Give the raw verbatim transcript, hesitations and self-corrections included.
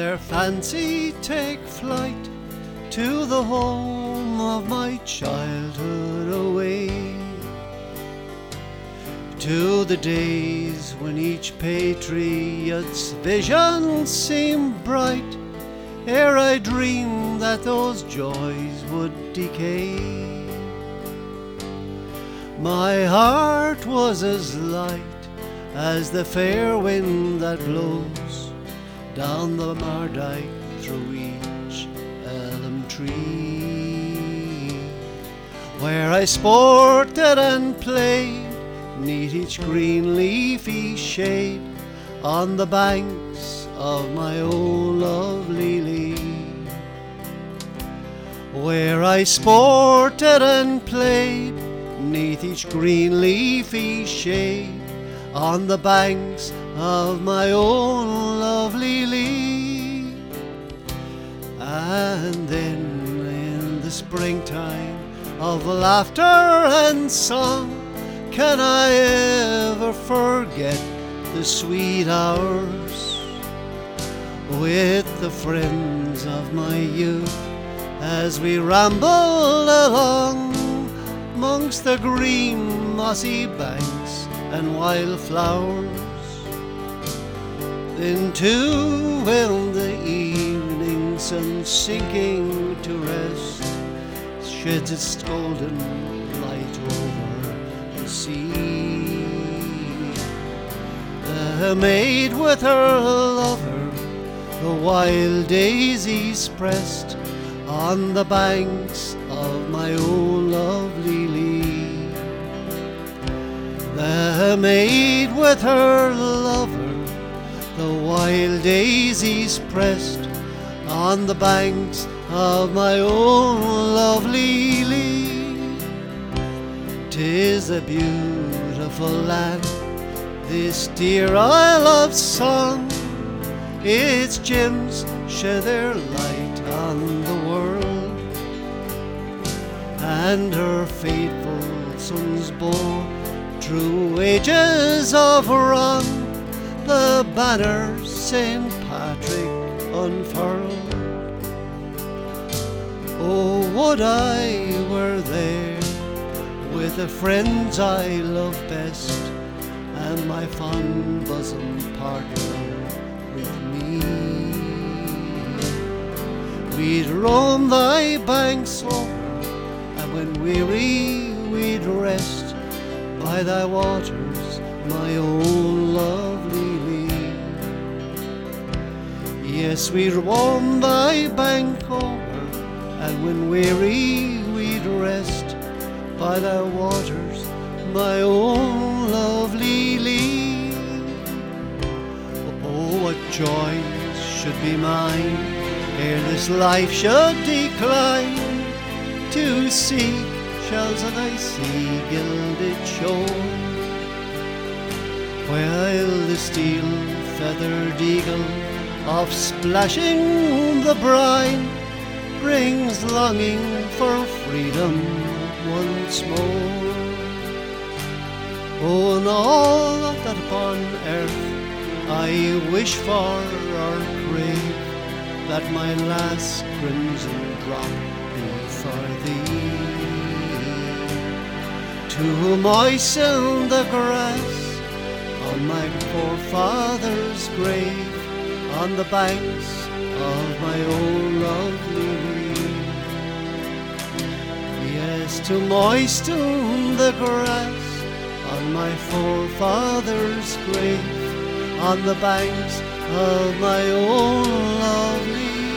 their fancy take flight to the home of my childhood away, to the days when each patriot's vision seemed bright, ere I dreamed that those joys would decay. My heart was as light as the fair wind that blows down the Mardyke through each elm tree, where I sported and played neath each green leafy shade on the banks of my own lovely lea, where I sported and played neath each green leafy shade on the banks of my own lovely lea. And then in the springtime of laughter and song, can I ever forget the sweet hours with the friends of my youth as we rambled along amongst the green mossy banks and wildflowers? Then too, when the evening sun sinking to rest sheds its golden light over the sea, the maid with her lover, the wild daisies pressed on the banks of my own lovely lea, the maid with her lover, the wild daisies pressed on the banks of my own lovely lea. 'Tis a beautiful land, this dear Isle of Song, its gems shed their light on the world, and her faithful sons bore through ages of wrong the banner Saint Patrick unfurled. Oh, would I were there with the friends I love best, and my fond bosom partner with me. We'd roam thy banks over, and when weary we'd rest by thy waters, my own lovely lea. Yes, we'd roam thy bank over, and when weary we'd rest by thy waters, my own lovely lea. Oh, what joys should be mine ere this life should decline, to seek shells of thy sea-gilded shore, while the steel-feathered eagle of splashing the brine brings longing for freedom once more. Oh, and all that upon earth I wish for or crave, that my last crimson drop be for thee, to moisten the grass on my forefather's grave, on the banks of my own lovely lea. Yes, to moisten the grass on my forefather's grave, on the banks of my own lovely